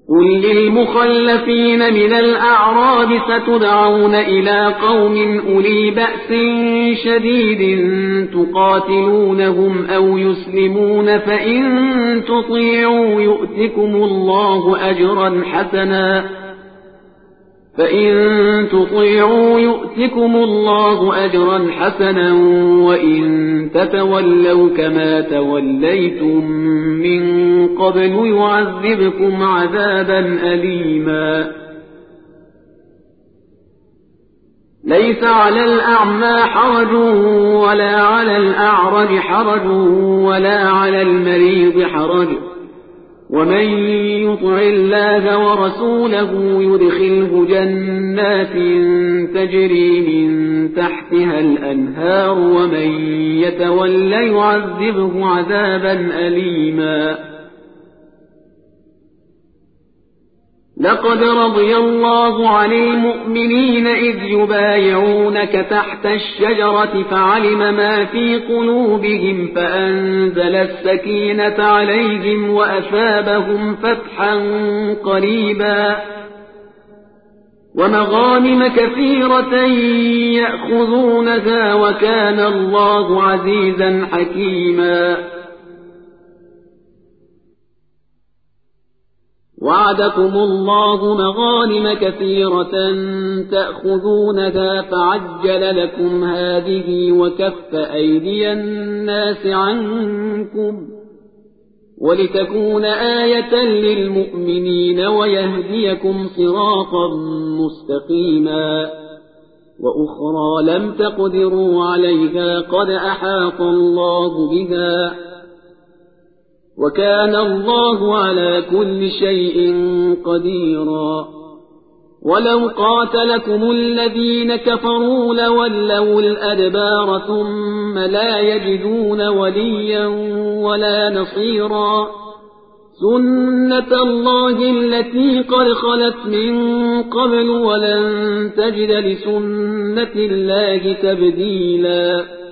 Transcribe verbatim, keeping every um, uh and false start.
قل للمخلفين من الأعراب ستدعون إلى قوم أولي بأس شديد تقاتلونهم أو يسلمون فإن تطيعوا يؤتكم الله أجرا حسنا فإن تطيعوا يؤتكم الله أجرا حسنا وإن تتولوا كما توليتم من قبل يعذبكم عذابا أليما ليس على الأعمى حرج ولا على الأعرج حرج ولا على المريض حرج ومن يطع الله ورسوله يدخله جنات تجري من تحتها الأنهار ومن يتولى يعذبه عذابا أليما لقد رضي الله عن المؤمنين إذ يبايعونك تحت الشجرة فعلم ما في قلوبهم فأنزل السكينة عليهم وأثابهم فتحا قريبا ومغانم كثيرة يأخذونها وكان الله عزيزا حكيما وعدكم الله مغانم كثيرة تأخذونها فعجل لكم هذه وكف أيدي الناس عنكم ولتكون آية للمؤمنين ويهديكم صراطا مستقيما وأخرى لم تقدروا عليها قد أحاط الله بها وكان الله على كل شيء قديرا ولو قاتلكم الذين كفروا لولوا الأدبار ثم لا يجدون وليا ولا نصيرا سنة الله التي قد خلت من قبل ولن تجد لسنة الله تبديلا